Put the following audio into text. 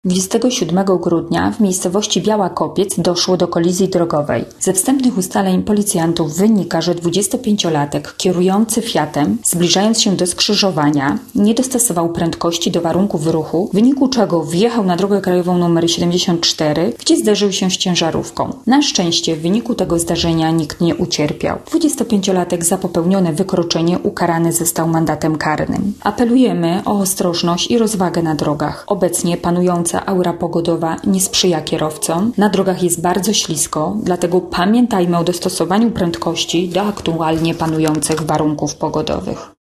27 grudnia w miejscowości Biała Kopiec doszło do kolizji drogowej. Ze wstępnych ustaleń policjantów wynika, że 25-latek kierujący Fiatem, zbliżając się do skrzyżowania, nie dostosował prędkości do warunków ruchu, w wyniku czego wjechał na drogę krajową nr 74, gdzie zderzył się z ciężarówką. Na szczęście w wyniku tego zdarzenia nikt nie ucierpiał. 25-latek za popełnione wykroczenie ukarany został mandatem karnym. Apelujemy o ostrożność i rozwagę na drogach. Obecnie panująca aura pogodowa nie sprzyja kierowcom. Na drogach jest bardzo ślisko, dlatego pamiętajmy o dostosowaniu prędkości do aktualnie panujących warunków pogodowych.